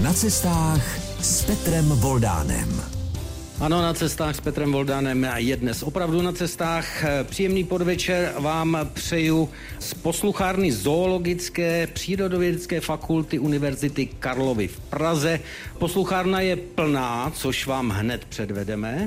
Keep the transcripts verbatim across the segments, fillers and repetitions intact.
Na cestách s Petrem Voldánem. Ano, na cestách s Petrem Voldánem je dnes opravdu na cestách. Příjemný podvečer vám přeju z posluchárny Zoologické přírodovědecké fakulty Univerzity Karlovy v Praze. Posluchárna je plná, což vám hned předvedeme.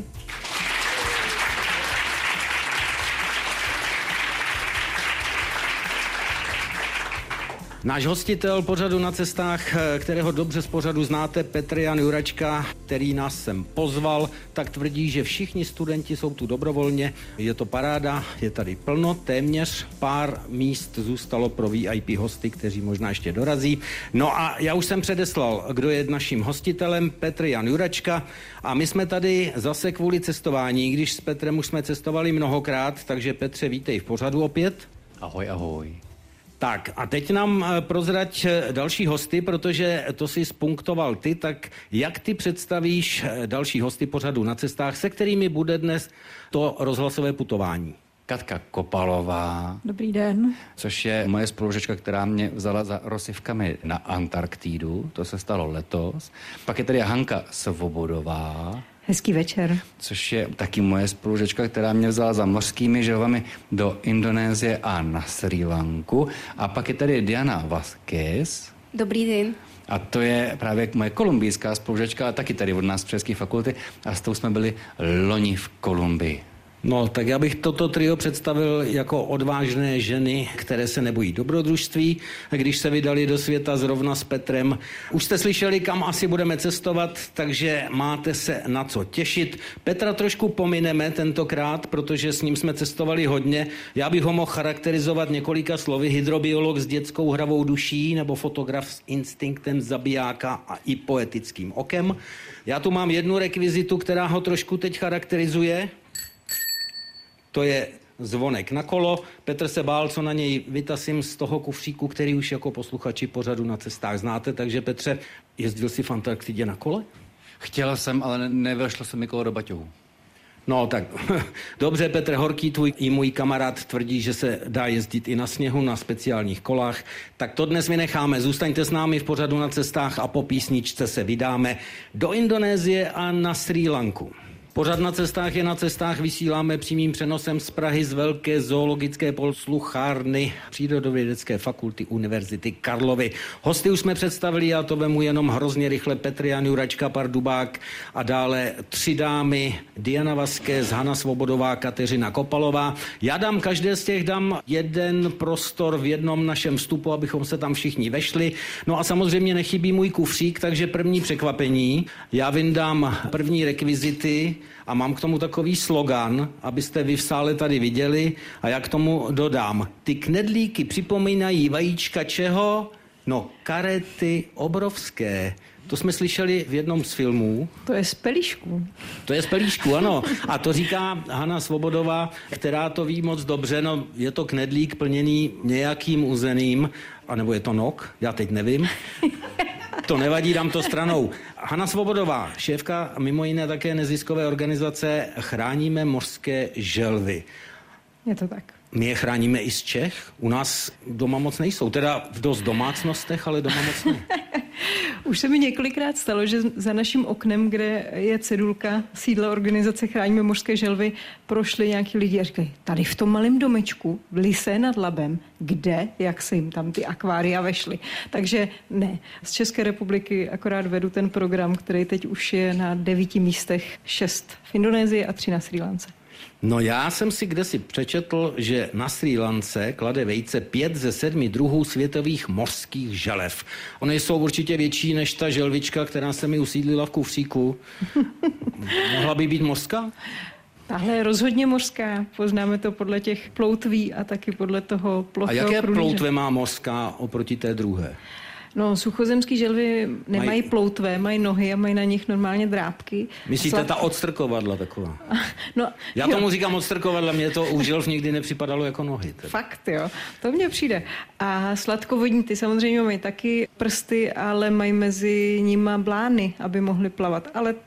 Náš hostitel pořadu Na cestách, kterého dobře z pořadu znáte, Petr Jan Juračka, který nás sem pozval, tak tvrdí, že všichni studenti jsou tu dobrovolně. Je to paráda, je tady plno, téměř pár míst zůstalo pro V I P hosty, kteří možná ještě dorazí. No a já už jsem předeslal, kdo je naším hostitelem, Petr Jan Juračka, a my jsme tady zase kvůli cestování, když s Petrem už jsme cestovali mnohokrát, takže Petře, vítej v pořadu opět. Ahoj, ahoj. Tak a teď nám prozrať další hosty, protože to si spunktoval ty, tak jak ty představíš další hosty pořadu Na cestách, se kterými bude dnes to rozhlasové putování? Katka Kopalová. Dobrý den. Což je moje spolužečka, která mě vzala za rozsivkami na Antarktídu, to se stalo letos. Pak je tady Hanka Svobodová. Hezký večer. Což je taky moje spolužečka, která mě vzala za mořskými želvami do Indonésie a na Srí Lanku. A pak je tady Diana Vázquez. Dobrý den. A to je právě moje kolumbijská spolužečka, a taky tady od nás z České fakulty. A s tou jsme byli loni v Kolumbii. No, tak já bych toto trio představil jako odvážné ženy, které se nebojí dobrodružství, když se vydali do světa zrovna s Petrem. Už jste slyšeli, kam asi budeme cestovat, takže máte se na co těšit. Petra trošku pomineme tentokrát, protože s ním jsme cestovali hodně. Já bych ho mohl charakterizovat několika slovy: hydrobiolog s dětskou hravou duší nebo fotograf s instinktem zabijáka a i poetickým okem. Já tu mám jednu rekvizitu, která ho trošku teď charakterizuje. To je zvonek na kolo. Petr se bál, co na něj vytasím z toho kufříku, který už jako posluchači pořadu Na cestách znáte. Takže Petře, jezdil jsi v Antarktidě na kole? Chtěl jsem, ale nevešlo se mi kolo do baťohu. No tak, dobře, Petr Horký, tvůj i můj kamarád tvrdí, že se dá jezdit i na sněhu, na speciálních kolách. Tak to dnes my necháme. Zůstaňte s námi v pořadu Na cestách a po písničce se vydáme do Indonésie a na Srí Lanku. Pořad Na cestách je na cestách, vysíláme přímým přenosem z Prahy z velké zoologické posluchárny přírodovědecké fakulty Univerzity Karlovy. Hosty už jsme představili, já to vemu jenom hrozně rychle: Petr Jan Juračka, Pardubák a dále tři dámy: Diana Vázquez, Hana Svobodová, Kateřina Kopalová. Já dám každé z těch dám jeden prostor v jednom našem vstupu, abychom se tam všichni vešli. No a samozřejmě nechybí můj kufřík, takže první překvapení. Já vyndám první rekvizity a mám k tomu takový slogan, abyste vy v sále tady viděli, a já k tomu dodám: ty knedlíky připomínají vajíčka čeho? No, karety obrovské. To jsme slyšeli v jednom z filmů. To je z pelíšku. To je z pelíšku, ano. A to říká Hana Svobodová, která to ví moc dobře. No, je to knedlík plněný nějakým uzeným, anebo je to nok, já teď nevím. To nevadí, dám to stranou. Hana Svobodová, šéfka mimo jiné také neziskové organizace Chráníme mořské želvy. Je to tak. My je chráníme i z Čech. U nás doma moc nejsou. Teda v dost domácnostech, ale doma moc ne. Už se mi několikrát stalo, že za naším oknem, kde je cedulka sídla organizace Chráníme mořské želvy, prošli nějaký lidi a říkají: tady v tom malém domečku v Lysé nad Labem, kde, jak se jim tam ty akvária vešly. Takže ne. Z České republiky akorát vedu ten program, který teď už je na devíti místech, šest v Indonésii a tři na Srí Lance. No, já jsem si kdesi přečetl, že na Srí Lance klade vejce pět ze sedmi druhů světových mořských želev. Ony jsou určitě větší než ta želvička, která se mi usídlila v kufříku. Mohla by být mořská? Tahle je rozhodně mořská. Poznáme to podle těch ploutví a taky podle toho plochého A jaké průlíže. ploutve má mořská oproti té druhé? No, suchozemský želvy nemají Mají- ploutve, mají nohy a mají na nich normálně drápky. Myslíte Slad- ta odstrkovadla taková? No, Já jo. tomu říkám odstrkovadla, mě to u želv nikdy nepřipadalo jako nohy. Teda. Fakt, jo. To mně přijde. A sladkovodní, ty samozřejmě mají taky prsty, ale mají mezi nima blány, aby mohly plavat. Ale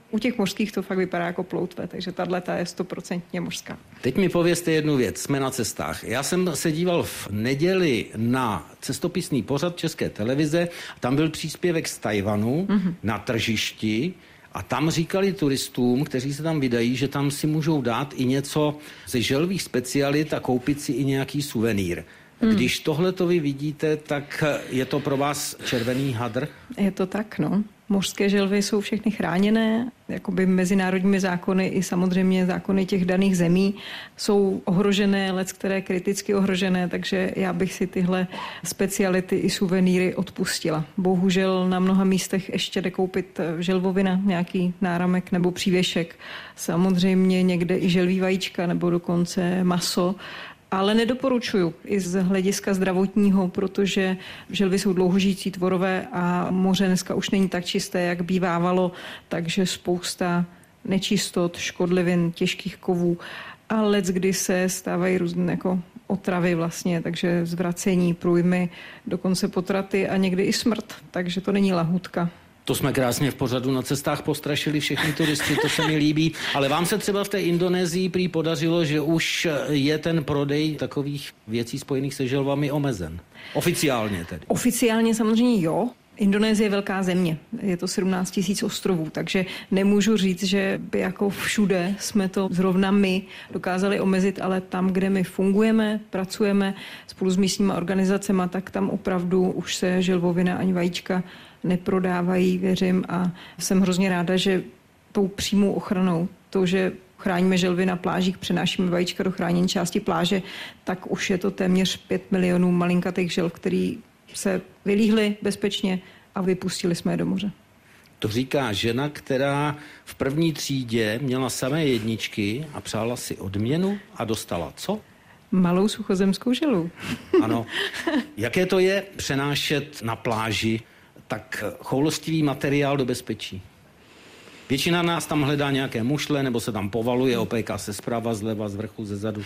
U těch mořských to fakt vypadá jako ploutve, takže tato je stoprocentně mořská. Teď mi povězte jednu věc, jsme na cestách. Já jsem se díval v neděli na cestopisný pořad České televize, tam byl příspěvek z Tajvanu mm-hmm. na tržišti a tam říkali turistům, kteří se tam vydají, že tam si můžou dát i něco ze želvých specialit a koupit si i nějaký suvenýr. Hmm. Když tohle to vy vidíte, tak je to pro vás červený hadr? Je to tak, no. Mořské želvy jsou všechny chráněné, jakoby mezinárodními zákony i samozřejmě zákony těch daných zemí jsou ohrožené, leckteré kriticky ohrožené, takže já bych si tyhle speciality i suvenýry odpustila. Bohužel na mnoha místech ještě jde koupit želvovina, nějaký náramek nebo přívěšek. Samozřejmě někde i želví vajíčka nebo dokonce maso. Ale nedoporučuju i z hlediska zdravotního, protože želvy jsou dlouhožijící tvorové a moře dneska už není tak čisté, jak bývávalo, takže spousta nečistot, škodlivin, těžkých kovů a leckdy se stávají různé jako otravy vlastně, takže zvracení, průjmy, dokonce potraty a někdy i smrt, takže to není lahůdka. To jsme krásně v pořadu na cestách postrašili všechny turisty, to se mi líbí. Ale vám se třeba v té Indonésii prý podařilo, že už je ten prodej takových věcí spojených se želvami omezen. Oficiálně tedy. Oficiálně samozřejmě jo. Indonésie je velká země, je to sedmnáct tisíc ostrovů, takže nemůžu říct, že by jako všude jsme to zrovna my dokázali omezit, ale tam, kde my fungujeme, pracujeme spolu s místníma organizacemi, tak tam opravdu už se želvovina ani vajíčka neprodávají, věřím, a jsem hrozně ráda, že tou přímou ochranou, to, že chráníme želvy na plážích, přenášíme vajíčka do chráněné části pláže, tak už je to téměř pět milionů malinkatých želv, který se vylíhli bezpečně a vypustili jsme je do moře. To říká žena, která v první třídě měla samé jedničky a přála si odměnu a dostala co? Malou suchozemskou želvu. Ano. Jaké to je přenášet na pláži tak choulostivý materiál do bezpečí? Většina nás tam hledá nějaké mušle, nebo se tam povaluje, opéká se zprava, zleva, z vrchu, ze zadu.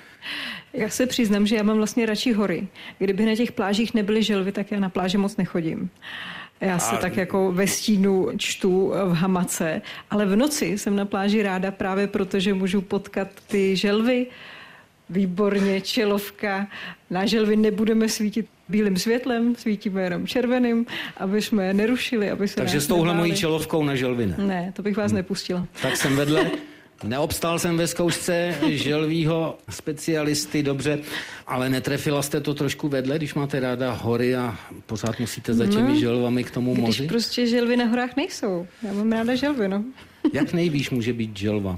Já se přiznám, že já mám vlastně radši hory. Kdyby na těch plážích nebyly želvy, tak já na pláže moc nechodím. Já se a... tak jako ve stínu čtu v hamace, ale v noci jsem na pláži ráda právě proto, že můžu potkat ty želvy. Výborně, čelovka. Na želvy nebudeme svítit bílým světlem, svítíme jenom červeným, aby jsme je nerušili, aby se Takže s touhle mojí čelovkou na želvy ne? Ne, to bych vás hmm. nepustila. Tak jsem vedle. Neobstál jsem ve zkoušce želvího specialisty, dobře, ale netrefila jste to trošku vedle, když máte ráda hory a pořád musíte za těmi no, želvami k tomu moři? Když prostě želvy na horách nejsou. Já mám ráda želvy, no. Jak nejvíš může být želva?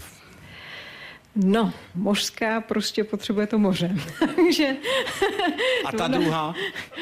No, mořská prostě potřebuje to moře. Takže a ta druhá?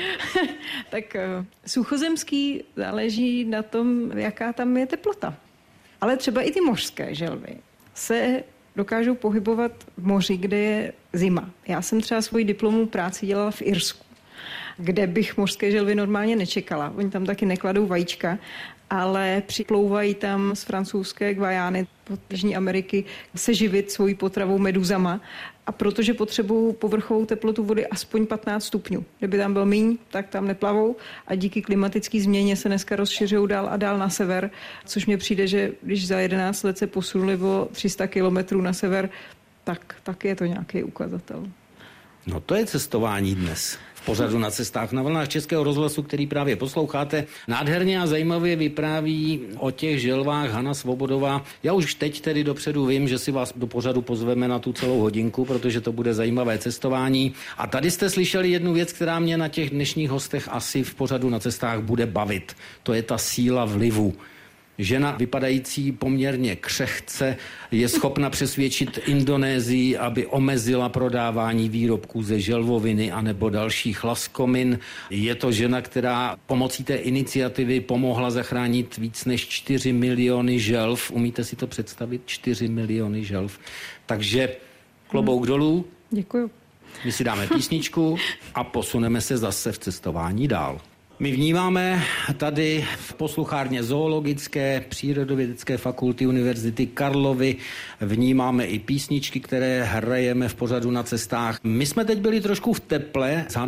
Tak suchozemský záleží na tom, jaká tam je teplota. Ale třeba i ty mořské želvy se dokážou pohybovat v moři, kde je zima. Já jsem třeba svoji diplomovou práci dělala v Irsku, kde bych mořské želvy normálně nečekala. Oni tam taky nekladou vajíčka, ale připlouvají tam z francouzské Guajány od Jižní Ameriky se živit svojí potravou meduzama. A protože potřebují povrchovou teplotu vody aspoň patnáct stupňů. Kdyby tam byl míň, tak tam neplavou a díky klimatické změně se dneska rozšiřují dál a dál na sever, což mně přijde, že když za jedenáct let se posunuli o tři sta kilometrů na sever, tak, tak je to nějaký ukazatel. No to je cestování dnes. V pořadu Na cestách na vlnách Českého rozhlasu, který právě posloucháte, nádherně a zajímavě vypráví o těch želvách Hana Svobodová. Já už teď tedy dopředu vím, že si vás do pořadu pozveme na tu celou hodinku, protože to bude zajímavé cestování. A tady jste slyšeli jednu věc, která mě na těch dnešních hostech asi v pořadu Na cestách bude bavit. To je ta síla vlivu. Žena vypadající poměrně křehce je schopna přesvědčit Indonésii, aby omezila prodávání výrobků ze želvoviny anebo dalších laskomin. Je to žena, která pomocí té iniciativy pomohla zachránit víc než čtyři miliony želv. Umíte si to představit? čtyři miliony želv. Takže klobouk dolů. Děkuju. My si dáme písničku a posuneme se zase v cestování dál. My vnímáme tady v posluchárně Zoologické přírodovědecké fakulty Univerzity Karlovy, vnímáme i písničky, které hrajeme v pořadu Na cestách. My jsme teď byli trošku v teple s Hanou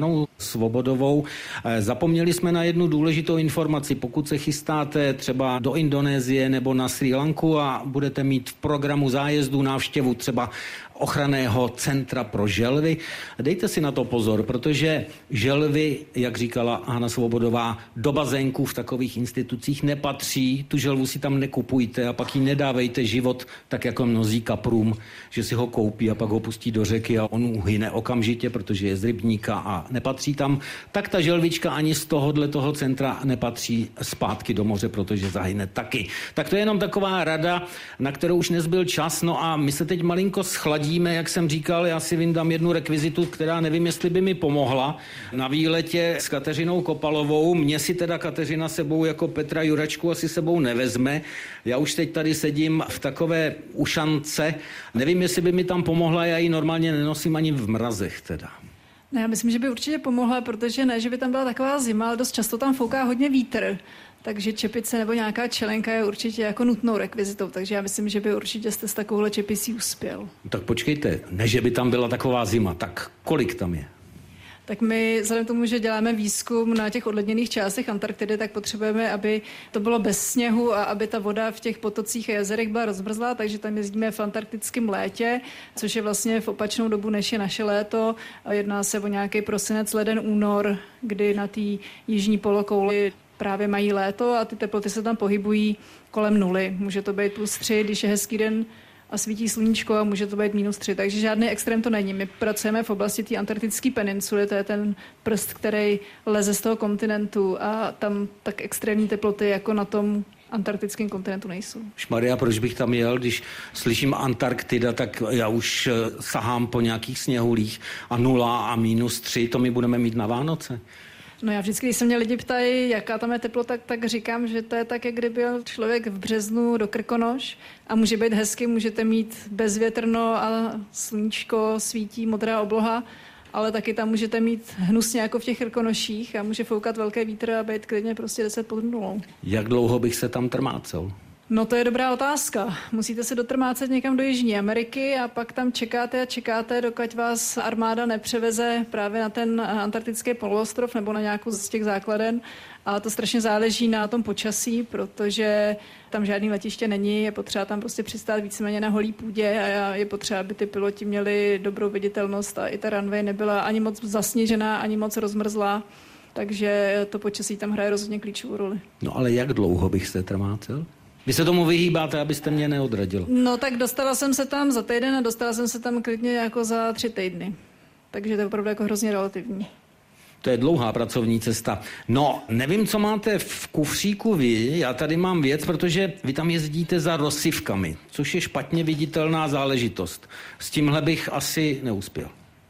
Svobodovou. Zapomněli jsme na jednu důležitou informaci. Pokud se chystáte třeba do Indonésie nebo na Srí Lanku a budete mít v programu zájezdu návštěvu třeba ochranného centra pro želvy, dejte si na to pozor, protože želvy, jak říkala Hana Svobodová, do bazénků v takových institucích nepatří, tu želvu si tam nekupujte a pak jí nedávejte život tak jako mnozí kaprům, že si ho koupí a pak ho pustí do řeky a on uhyne okamžitě, protože je z rybníka a nepatří tam. Tak ta želvička ani z tohohle toho centra nepatří zpátky do moře, protože zahyne taky. Tak to je jenom taková rada, na kterou už nezbyl čas. No a my se teď malinko schladíme, jak jsem říkal, já si vyndám jednu rekvizitu, která nevím, jestli by mi pomohla. Na výletě s Kateřinou Kopalovou, mě si teda Kateřina sebou jako Petra Juračku asi sebou nevezme. Já už teď tady sedím v takové ušance. Nevím, jestli by mi tam pomohla, já ji normálně nenosím ani v mrazech teda. No, já myslím, že by určitě pomohla, protože ne, že by tam byla taková zima, ale dost často tam fouká hodně vítr. Takže čepice nebo nějaká čelenka je určitě jako nutnou rekvizitou, takže já myslím, že by určitě jste s takovouhle čepicí uspěl. Tak počkejte, ne, že by tam byla taková zima, tak kolik tam je? Tak my, vzhledem k tomu, že děláme výzkum na těch odledněných částech Antarktidy, tak potřebujeme, aby to bylo bez sněhu a aby ta voda v těch potocích a jezerech byla rozmrzlá, takže tam jezdíme v antarktickém létě, což je vlastně v opačnou dobu, než je naše léto. A jedná se o nějaký prosinec, leden, únor, kdy na té jižní polokouli právě mají léto a ty teploty se tam pohybují kolem nuly. Může to být plus tři, když je hezký den a svítí sluníčko, a může to být minus tři. Takže žádný extrém to není. My pracujeme v oblasti té antarktické peninsuly, to je ten prst, který leze z toho kontinentu a tam tak extrémní teploty jako na tom antarktickém kontinentu nejsou. Šmaria, proč bych tam jel, když slyším Antarktida, tak já už sahám po nějakých sněhulích a nula a minus tři, to my budeme mít na Vánoce. No já vždycky, když se mě lidi ptají, jaká tam je teplota, tak, tak říkám, že to je tak, jak kdyby byl člověk v březnu do Krkonoš a může být hezky, můžete mít bezvětrno a sluníčko, svítí, modrá obloha, ale taky tam můžete mít hnusně jako v těch Krkonoších a může foukat velké vítr a být klidně prostě deset pod nulou. Jak dlouho bych se tam trmácel? No to je dobrá otázka. Musíte se dotrmácet někam do Jižní Ameriky a pak tam čekáte a čekáte, dokud vás armáda nepřeveze právě na ten antarktický poloostrov nebo na nějakou z těch základen. A to strašně záleží na tom počasí, protože tam žádný letiště není, je potřeba tam prostě přistát víceméně na holý půdě a je potřeba, aby ty piloti měli dobrou viditelnost a i ta runway nebyla ani moc zasněžená, ani moc rozmrzlá. Takže to počasí tam hraje rozhodně klíčovou roli. No ale jak dlouho bych se trmácel? Vy se tomu vyhýbáte, abyste mě neodradil. No tak dostala jsem se tam za týden a dostala jsem se tam klidně jako za tři týdny. Takže to je opravdu jako hrozně relativní. To je dlouhá pracovní cesta. No, nevím, co máte v kufříku vy. Já tady mám věc, protože vy tam jezdíte za rozsivkami, což je špatně viditelná záležitost. S tímhle bych asi neuspěl.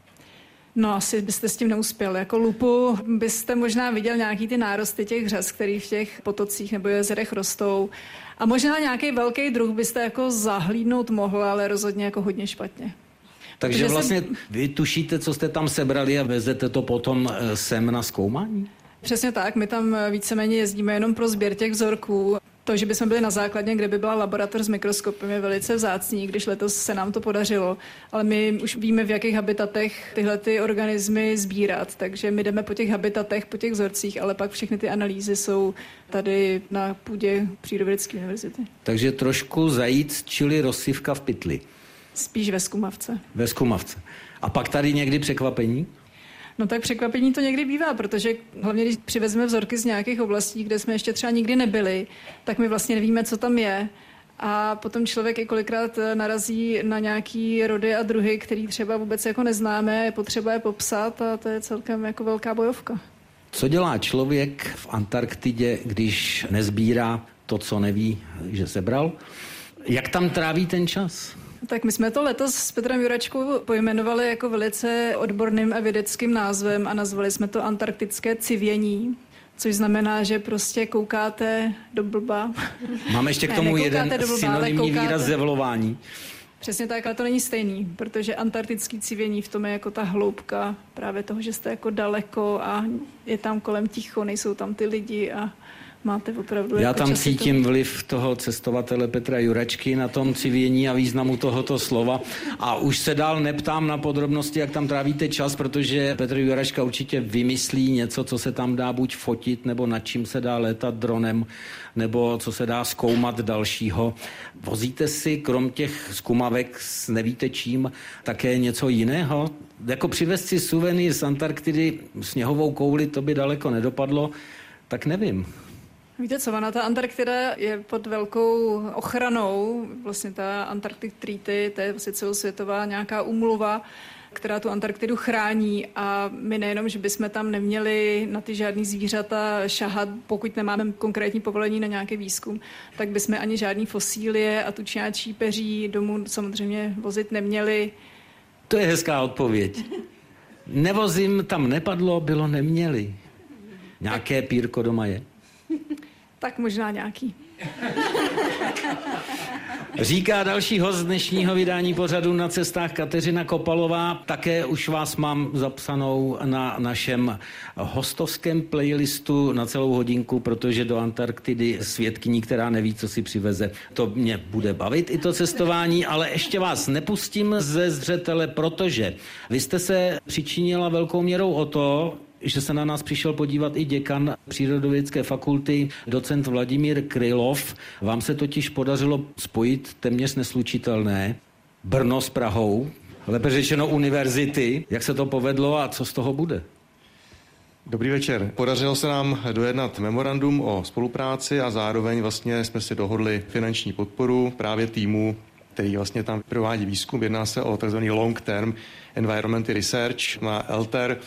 No, asi byste s tím neuspěl. Jako lupu byste možná viděl nějaký ty nárosty těch řas, který v těch potocích nebo jezerech rostou. A možná nějaký velký druh byste jako zahlídnout mohl, ale rozhodně jako hodně špatně. Takže Protože vlastně jsem... vy tušíte, co jste tam sebrali a vezete to potom sem na zkoumání? Přesně tak, my tam víceméně jezdíme jenom pro sběr těch vzorků. To, že bychom byli na základně, kde by byla laboratoř s mikroskopem, je velice vzácný, když letos se nám to podařilo. Ale my už víme, v jakých habitatech tyhle ty organismy sbírat. Takže my jdeme po těch habitatech, po těch vzorcích, ale pak všechny ty analýzy jsou tady na půdě Přírodovědecké univerzity. Takže trošku zajíc, čili rozsivka v pytli. Spíš ve zkumavce. Ve zkumavce. A pak tady někdy překvapení? No tak překvapení to někdy bývá, protože hlavně když přivezeme vzorky z nějakých oblastí, kde jsme ještě třeba nikdy nebyli, tak my vlastně nevíme, co tam je. A potom člověk i kolikrát narazí na nějaký rody a druhy, který třeba vůbec jako neznáme, je potřeba je popsat a to je celkem jako velká bojovka. Co dělá člověk v Antarktidě, když nezbírá to, co neví, že sebral? Jak tam tráví ten čas? Tak my jsme to letos s Petrem Juračkou pojmenovali jako velice odborným a vědeckým názvem a nazvali jsme to antarktické civění, což znamená, že prostě koukáte do blba. Máme ještě k ne, tomu jeden blba, synonymní výraz zevlování. Přesně tak, ale to není stejný, protože antarktický civění v tom je jako ta hloubka právě toho, že jste jako daleko a je tam kolem ticho, nejsou tam ty lidi a máte opravdu Já jako tam časy cítím vliv toho cestovatele Petra Jurečky na tom civění a významu tohoto slova. A už se dál neptám na podrobnosti, jak tam trávíte čas, protože Petr Jurečka určitě vymyslí něco, co se tam dá buď fotit, nebo nad čím se dá létat dronem, nebo co se dá zkoumat dalšího. Vozíte si krom těch zkumavek s nevíte čím také něco jiného? Jako přivést si suvenýr z Antarktidy, sněhovou kouli, to by daleko nedopadlo, tak nevím. Víte co, ona ta Antarktida je pod velkou ochranou, vlastně ta Antarctic Treaty, to je vlastně celosvětová nějaká úmluva, která tu Antarktidu chrání a my nejenom, že bychom tam neměli na ty žádný zvířata šahat, pokud nemáme konkrétní povolení na nějaký výzkum, tak bychom ani žádný fosílie a tučňáčí peří domů samozřejmě vozit neměli. To je hezká odpověď. Nevozím, tam nepadlo, bylo neměli. Nějaké pírko doma je? Tak možná nějaký. Říká další host dnešního vydání pořadu Na cestách Kateřina Kopalová. Také už vás mám zapsanou na našem hostovském playlistu na celou hodinku, protože do Antarktidy svědkyní, která neví, co si přiveze. To mě bude bavit i to cestování, ale ještě vás nepustím ze zřetele, protože vy jste se přičinila velkou měrou o to, že se na nás přišel podívat i děkan Přírodovědecké fakulty, docent Vladimír Krylov. Vám se totiž podařilo spojit téměř neslučitelné Brno s Prahou, lépe řečeno univerzity. Jak se to povedlo a co z toho bude? Dobrý večer. Podařilo se nám dojednat memorandum o spolupráci a zároveň vlastně jsme si dohodli finanční podporu právě týmu, který vlastně tam provádí výzkum. Jedná se o tzv. Long Term Environmental Research, má L T E R,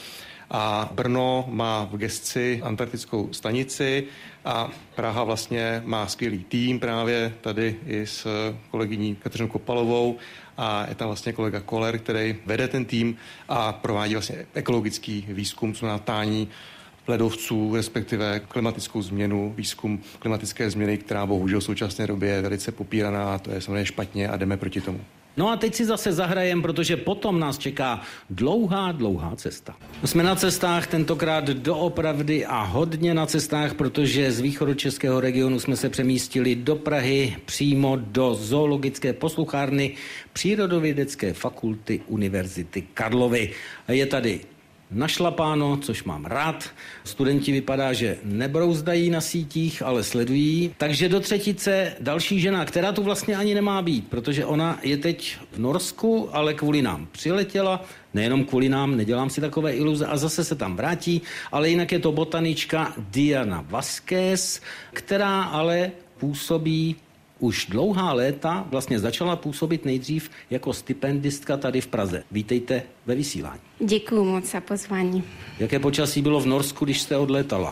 a Brno má v gesci antarktickou stanici a Praha vlastně má skvělý tým právě tady i s kolegyní Kateřinou Kopalovou a je tam vlastně kolega Koller, který vede ten tým a provádí vlastně ekologický výzkum, co na tání ledovců, respektive klimatickou změnu, výzkum klimatické změny, která bohužel v současné době je velice popíraná a to je samozřejmě špatně a jdeme proti tomu. No a teď si zase zahrajem, protože potom nás čeká dlouhá, dlouhá cesta. Jsme na cestách, tentokrát doopravdy a hodně na cestách, protože z východočeského regionu jsme se přemístili do Prahy, přímo do zoologické posluchárny Přírodovědecké fakulty Univerzity Karlovy. Je tady našlapáno, což mám rád. Studenti vypadá, že nebrouzdají na sítích, ale sledují. Takže do třetice další žena, která tu vlastně ani nemá být, protože ona je teď v Norsku, ale kvůli nám přiletěla. Nejenom kvůli nám, nedělám si takové iluze a zase se tam vrátí, ale jinak je to botanička Diana Vasquez, která ale působí už dlouhá léta, vlastně začala působit nejdřív jako stipendistka tady v Praze. Vítejte ve vysílání. Děkuji moc za pozvání. Jaké počasí bylo v Norsku, když jste odlétala?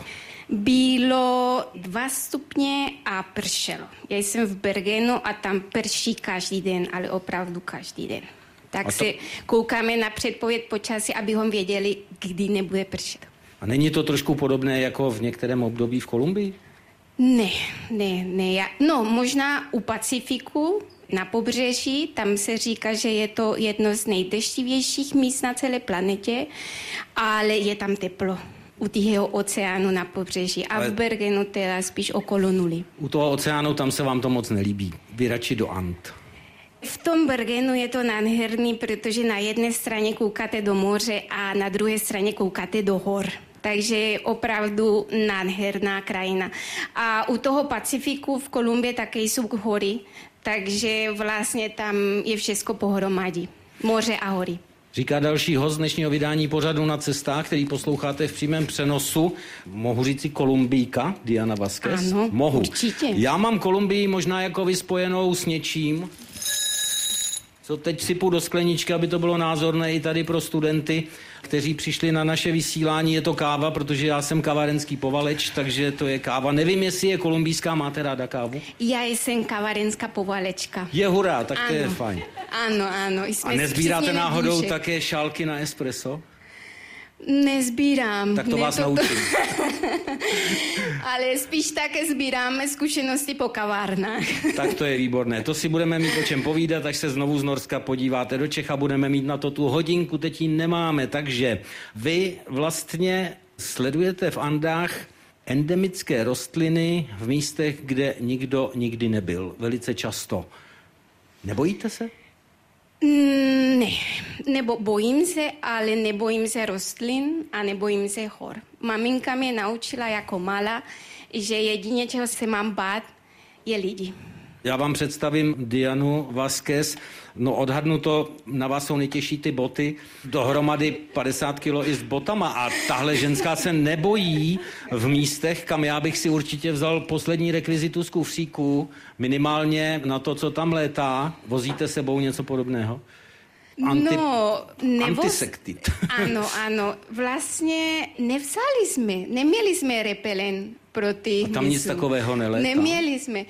Bylo dva stupně a pršelo. Já jsem v Bergenu a tam prší každý den, ale opravdu každý den. Tak to... se koukáme na předpověď počasí, abychom věděli, kdy nebude pršet. A není to trošku podobné jako v některém období v Kolumbii? Ne, ne, ne. Já, no, možná u Pacifiku, na pobřeží, tam se říká, že je to jedno z nejdeštivějších míst na celé planetě, ale je tam teplo. U Tihého oceánu na pobřeží a ale... v Bergenu teda spíš okolo nuly. U toho oceánu tam se vám to moc nelíbí. Vy radši do Ant. V tom Bergenu je to nádherný, protože na jedné straně koukáte do moře a na druhé straně koukáte do hor. Takže je opravdu nádherná krajina. A u toho Pacifiku v Kolumbii také jsou hory, takže vlastně tam je všechno pohromadí. Moře a hory. Říká další host dnešního vydání pořadu Na cestách, který posloucháte v přímém přenosu. Mohu říci Kolumbijka, Diana Vasquez? Ano, Mohu. určitě. Já mám Kolumbii možná jako vy spojenou s něčím, co teď sypu do skleničky, aby to bylo názorné i tady pro studenty, kteří přišli na naše vysílání. Je to káva, protože já jsem kavarenský povaleč, takže to je káva. Nevím, jestli je kolumbijská, máte ráda kávu? Já jsem kavarenská povalečka. Je hurá, tak ano. To je fajn. Ano, ano. A nezbíráte náhodou duše. také šálky na espresso? Nezbírám. Tak to ne, vás to... naučím. Ale spíš také sbíráme zkušenosti po kavárnách. Tak to je výborné. To si budeme mít o čem povídat, až se znovu z Norska podíváte do Čech a budeme mít na to tu hodinku, teď ji nemáme. Takže vy vlastně sledujete v Andách endemické rostliny v místech, kde nikdo nikdy nebyl. Velice často. Nebojíte se? Mm, ne, nebo bojím se, ale nebojím se rostlin a nebojím se hor. Maminka mě naučila jako malá, že jedině, čeho se mám bát, je lidi. Já vám představím Dianu Vázquez. No odhadnu to, na vás jsou nejtěžší ty boty, dohromady padesát kilo i s botama a tahle ženská se nebojí v místech, kam já bych si určitě vzal poslední rekvizitu z kufříku, minimálně na to, co tam létá. Vozíte sebou něco podobného? Anti, no, nevoz... Antisektit. Ano, ano. Vlastně nevzali jsme, neměli jsme repelen proti hmyzu. A tam nic takového nelétá? Neměli jsme.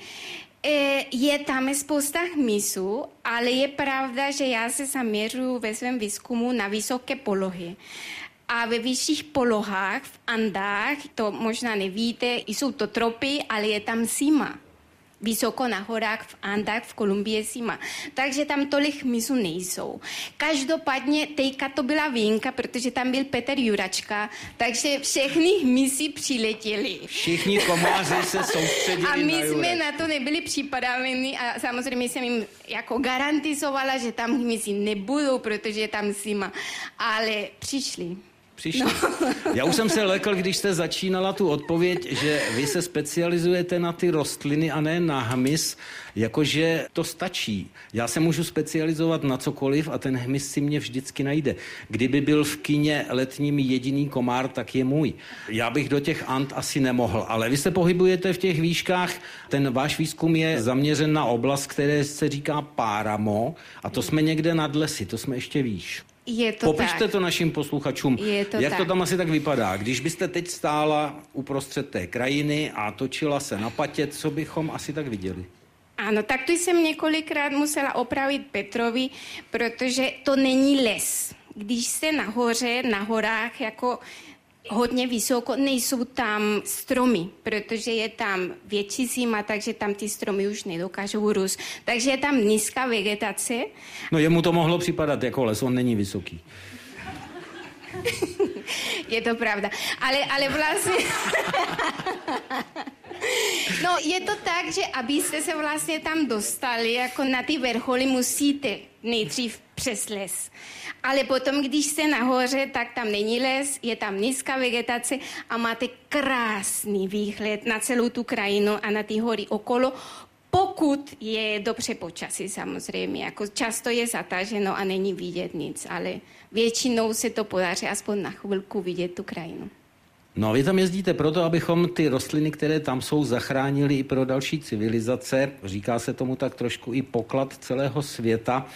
Je tam spousta hmyzu, ale je pravda, že já se zaměřuji ve svém výzkumu na vysoké polohy. A ve vyšších polohách v Andách, to možná nevíte, jsou to tropy, ale je tam zima. Vysoko na horách v Andách, v Kolumbii zima. Takže tam tolik hmyzu nejsou. Každopádně teďka to byla výjimka, protože tam byl Petr Juračka, takže všechny hmyzy přiletěli. Všichni komáři se soustředili a my na jsme Jurek. na to nebyli připraveni a samozřejmě jsem jim jako garantizovala, že tam hmyzy nebudou, protože je tam zima. Ale přišli. Přišli. No. Já už jsem se lekl, když jste začínala tu odpověď, že vy se specializujete na ty rostliny a ne na hmyz, jakože to stačí. Já se můžu specializovat na cokoliv a ten hmyz si mě vždycky najde. Kdyby byl v kině letním jediný komár, tak je můj. Já bych do těch Ant asi nemohl, ale vy se pohybujete v těch výškách, ten váš výzkum je zaměřen na oblast, které se říká Páramo a to jsme někde nad lesy, to jsme ještě výš. Je to Popište tak. to našim posluchačům. Je to Jak tak. to tam asi tak vypadá? Když byste teď stála uprostřed té krajiny a točila se na patě, co bychom asi tak viděli? Ano, tak to jsem několikrát musela opravit Petrovi, protože to není les. Když jste nahoře, na horách, jako hodně vysoko, nejsou tam stromy, protože je tam větší zima, takže tam ty stromy už nedokážou růst. Takže je tam nízká vegetace. No jemu to mohlo připadat jako les, on není vysoký. Je to pravda. Ale, ale vlastně... No, je to tak, že abyste se vlastně tam dostali, jako na ty vrcholy musíte nejdřív přes les. Ale potom, když jste nahoře, tak tam není les, je tam nízká vegetace a máte krásný výhled na celou tu krajinu a na ty hory okolo, pokud je dobře počasí samozřejmě. Jako často je zataženo a není vidět nic, ale většinou se to podaří aspoň na chvilku vidět tu krajinu. No a vy tam jezdíte proto, abychom ty rostliny, které tam jsou, zachránili i pro další civilizace. Říká se tomu tak trošku i poklad celého světa.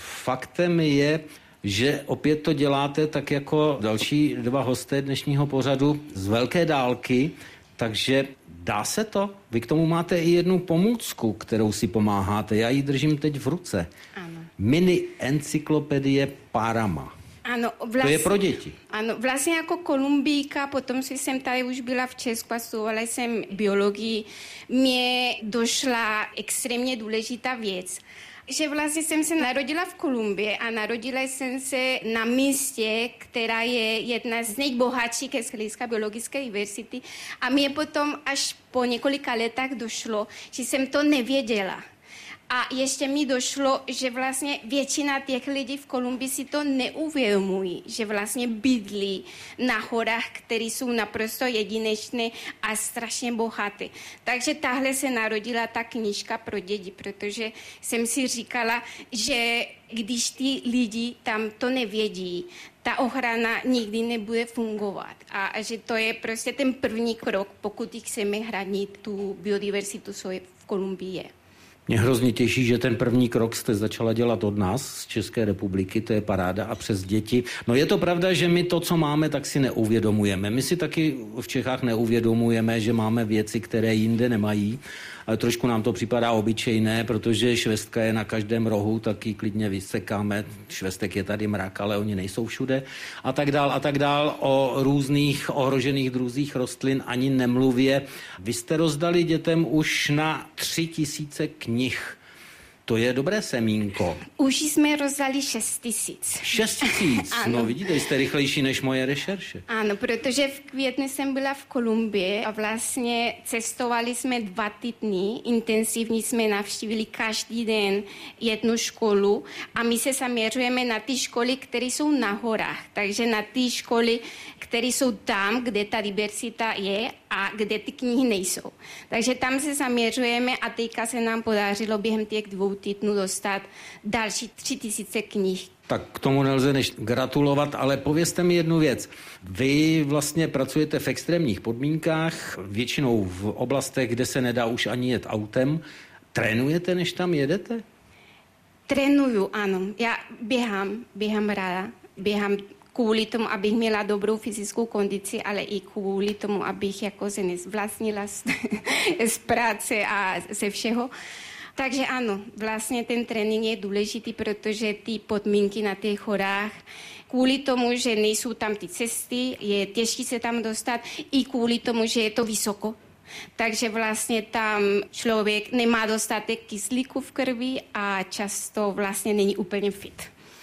Faktem je, že opět to děláte tak jako další dva hosté dnešního pořadu z velké dálky, takže dá se to? Vy k tomu máte i jednu pomůcku, kterou si pomáháte. Já ji držím teď v ruce. Ano. Mini encyklopedie Párama. Ano, vlastně, to je pro děti. Ano, vlastně jako Kolumbijka, potom jsem tady už byla v Česku a studovala jsem biologii, mě došla extrémně důležitá věc, že vlastně jsem se narodila v Kolumbii a narodila jsem se na místě, která je jedna z nejbohatších z hlediska biologické diverzity a mě potom až po několika letech došlo, že jsem to nevěděla. A ještě mi došlo, že vlastně většina těch lidí v Kolumbii si to neuvědomují, že vlastně bydlí na horách, které jsou naprosto jedinečné a strašně bohaté. Takže tahle se narodila ta knížka pro děti, protože jsem si říkala, že když ty lidi tam to nevědí, ta ochrana nikdy nebude fungovat. A že to je prostě ten první krok, pokud chceme chránit tu biodiverzitu, co je v Kolumbii je. Mě hrozně těší, že ten první krok jste začala dělat od nás z České republiky, to je paráda a přes děti. No je to pravda, že my to, co máme, tak si neuvědomujeme. My si taky v Čechách neuvědomujeme, že máme věci, které jinde nemají. Ale trošku nám to připadá obyčejné, protože švestka je na každém rohu, tak ji klidně vysekáme. Švestek je tady mrak, ale oni nejsou všude. A tak dál, a tak dál. O různých ohrožených druzích rostlin ani nemluvě. Vy jste rozdali dětem už na tři tisíce knih. To je dobré semínko. Už jsme rozdali šest tisíc. Šest tisíc? No vidíte, jste rychlejší než moje rešerše. Ano, protože v květnu jsem byla v Kolumbii a vlastně cestovali jsme dva týdny. Intenzivně jsme navštívili každý den jednu školu a my se zaměřujeme na ty školy, které jsou na horách. Takže na ty školy, které jsou tam, kde ta diverzita je a kde ty knihy nejsou. Takže tam se zaměřujeme a teďka se nám podařilo během těch dvou týdnů dostat další tři tisíce knih. Tak k tomu nelze než gratulovat, ale povězte mi jednu věc. Vy vlastně pracujete v extrémních podmínkách, většinou v oblastech, kde se nedá už ani jet autem. Trénujete, než tam jedete? Trénuju, ano. Já běhám, běhám ráda, běhám kvůli tomu, abych měla dobrou fyzickou kondici, ale i kvůli tomu, abych jako se nezvlastnila z, z práce a ze všeho. Takže ano, vlastně ten trénink je důležitý, protože ty podmínky na těch horách, kvůli tomu, že nejsou tam ty cesty, je těžké se tam dostat, i kvůli tomu, že je to vysoko. Takže vlastně tam člověk nemá dostatek kyslíku v krvi a často vlastně není úplně fit.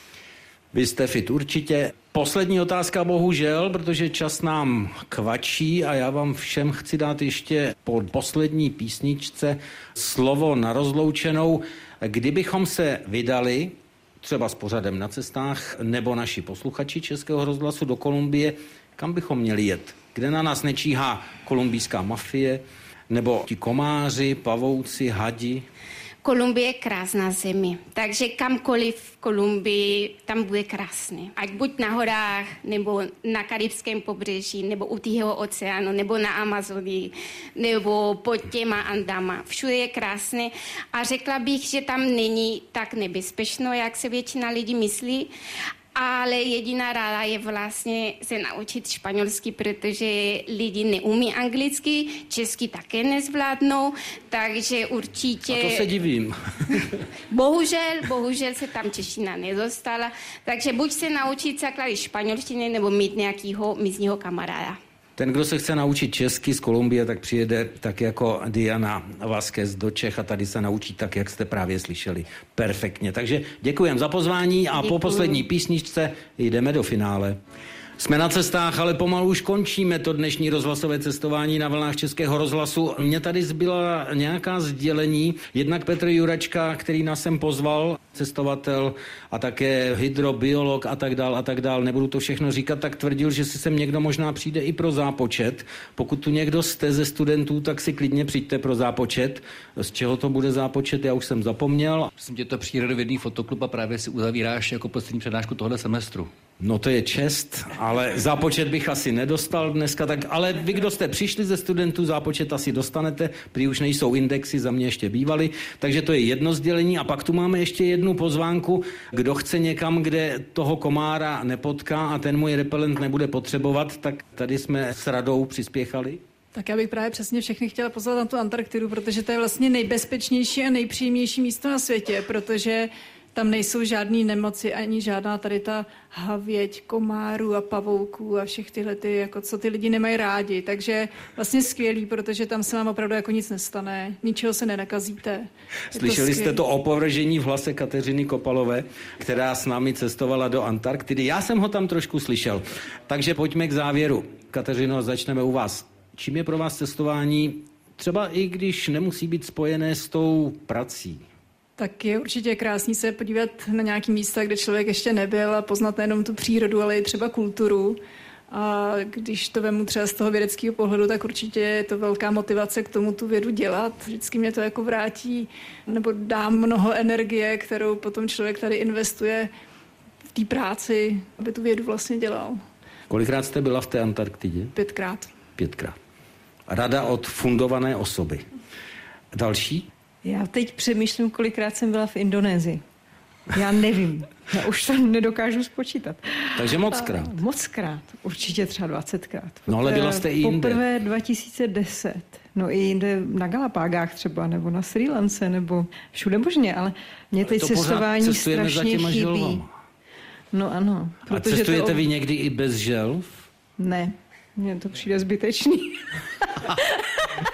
Vy jste fit určitě. Poslední otázka bohužel, protože čas nám kvačí a já vám všem chci dát ještě po poslední písničce slovo na rozloučenou. Kdybychom se vydali třeba s pořadem Na cestách nebo naši posluchači Českého rozhlasu do Kolumbie, kam bychom měli jet? Kde na nás nečíhá kolumbijská mafie nebo ti komáři, pavouci, hadi? Kolumbie je krásná země, takže kamkoliv v Kolumbii, tam bude krásné. Ať buď na horách, nebo na karibském pobřeží, nebo u Tihého oceánu, nebo na Amazonii, nebo pod těma Andama. Všude je krásné a řekla bych, že tam není tak nebezpečno, jak se většina lidí myslí. Ale jediná ráda je vlastně se naučit španělsky, protože lidi neumí anglicky, česky také nezvládnou, takže určitě... A to se divím. bohužel, bohužel se tam čeština nedostala, takže buď se naučit základy španělštiny, nebo mít nějakého místního kamaráda. Ten, kdo se chce naučit česky z Kolumbie, tak přijede tak jako Diana Vázquez do Čech a tady se naučí tak, jak jste právě slyšeli. Perfektně. Takže děkujem za pozvání a Děkuju. Po poslední písničce jdeme do finále. Jsme na cestách, ale pomalu už končíme to dnešní rozhlasové cestování na vlnách Českého rozhlasu. Mně tady zbyla nějaká sdělení. Jednak Petr Juračka, který nás sem pozval, cestovatel a také hydrobiolog a tak dál a tak dál. Nebudu to všechno říkat, tak tvrdil, že si sem někdo možná přijde i pro zápočet. Pokud tu někdo jste ze studentů, tak si klidně přijďte pro zápočet. Z čeho to bude zápočet, já už jsem zapomněl. Myslím, že to přírodovědný fotoklub a právě si uzavíráš jako poslední přednášku tohle semestru. No to je čest, ale zápočet bych asi nedostal dneska, tak, ale vy, kdo jste přišli ze studentů, zápočet asi dostanete, prý už nejsou indexy, za mě ještě bývaly, takže to je jedno sdělení a pak tu máme ještě jednu pozvánku, kdo chce někam, kde toho komára nepotká a ten můj repelent nebude potřebovat, tak tady jsme s radou přispěchali. Tak já bych právě přesně všechny chtěla pozvat na tu Antarktidu, protože to je vlastně nejbezpečnější a nejpříjemnější místo na světě, protože tam nejsou žádný nemoci, ani žádná tady ta havěť, komárů a pavouků a všech tyhle, ty, jako co ty lidi nemají rádi. Takže vlastně skvělý, protože tam se vám opravdu jako nic nestane, ničeho se nenakazíte. Slyšeli jste to opovržení v hlase Kateřiny Kopalové, která s námi cestovala do Antarktidy. Já jsem ho tam trošku slyšel. Takže pojďme k závěru. Kateřino, začneme u vás. Čím je pro vás cestování, třeba i když nemusí být spojené s tou prací? Tak je určitě krásný se podívat na nějaký místa, kde člověk ještě nebyl a poznat nejenom tu přírodu, ale i třeba kulturu. A když to vemu třeba z toho vědeckého pohledu, tak určitě je to velká motivace k tomu tu vědu dělat. Vždycky mě to jako vrátí nebo dá mnoho energie, kterou potom člověk tady investuje v té práci, aby tu vědu vlastně dělal. Kolikrát jste byla v té Antarktidě? Pětkrát. Pětkrát. Rada od fundované osoby. Další? Já teď přemýšlím, kolikrát jsem byla v Indonésii. Já nevím. Já už to nedokážu spočítat. Takže mockrát. Mockrát. Určitě třeba dvacetkrát. No ale byla jste i jinde. Poprvé dva tisíce deset. No i jinde na Galapágách třeba, nebo na Srí Lance, nebo všude možně, ale mě teď cestování strašně chybí. Želvama. No ano. A cestujete to... vy někdy i bez želv? Ne. Mně to přijde zbytečný.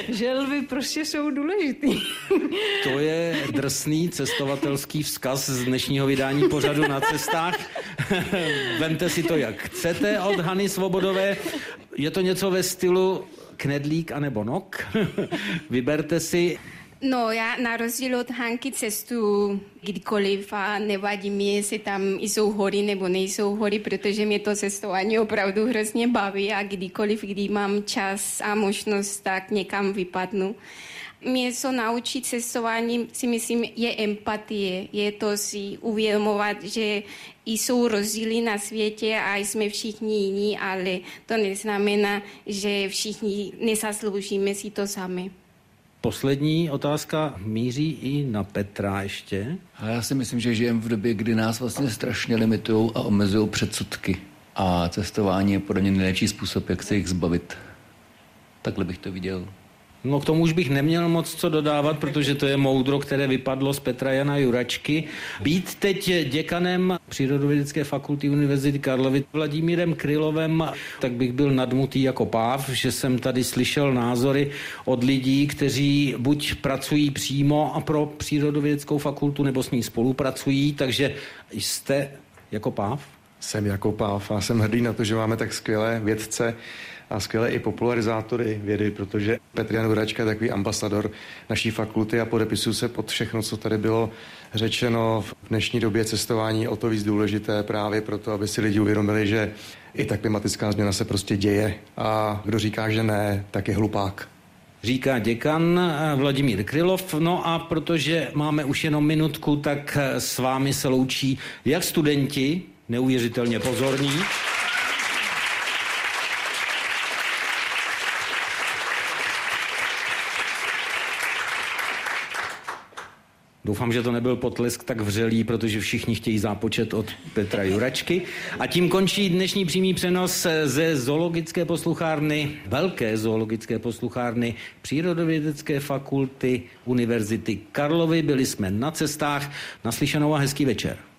želvy prostě jsou důležitý. To je drsný cestovatelský vzkaz z dnešního vydání pořadu Na cestách. Vemte si to, jak chcete od Hany Svobodové. Je to něco ve stylu knedlík anebo nok? Vyberte si. No, já na rozdíl od Hanky cestu kdykoliv a nevadí mi, jestli tam jsou hory nebo nejsou hory, protože mě to cestování opravdu hrozně baví a kdykoliv, kdy mám čas a možnost, tak někam vypadnu. Mě co naučí cestování, si myslím, je empatie. Je to si uvědomovat, že jsou rozdíly na světě a jsme všichni jiní, ale to neznamená, že všichni nezasloužíme si to sami. Poslední otázka míří i na Petra ještě. A já si myslím, že žijeme v době, kdy nás vlastně strašně limitují a omezují předsudky. A cestování je podle mě nejlepší způsob, jak se jich zbavit. Takhle bych to viděl. No k tomu už bych neměl moc co dodávat, protože to je moudro, které vypadlo z Petra Jana Juračky. Být teď děkanem Přírodovědecké fakulty Univerzity Karlovy Vladimírem Krylovem, tak bych byl nadmutý jako páv, že jsem tady slyšel názory od lidí, kteří buď pracují přímo a pro Přírodovědeckou fakultu, nebo s ní spolupracují, takže jste jako páv? Jsem jako páv a jsem hrdý na to, že máme tak skvělé vědce a skvělé i popularizátory vědy, protože Petr Jan Juračka je takový ambasador naší fakulty a podepisuju se pod všechno, co tady bylo řečeno. V dnešní době cestování o to víc důležité právě proto, aby si lidi uvědomili, že i ta klimatická změna se prostě děje a kdo říká, že ne, tak je hlupák. Říká děkan Vladimír Krylov. No a protože máme už jenom minutku, tak s vámi se loučí jak studenti, neuvěřitelně pozorní, doufám, že to nebyl potlesk tak vřelý, protože všichni chtějí zápočet od Petra Juračky. A tím končí dnešní přímý přenos ze zoologické posluchárny, velké zoologické posluchárny Přírodovědecké fakulty Univerzity Karlovy. Byli jsme na cestách. Naslyšenou a hezký večer.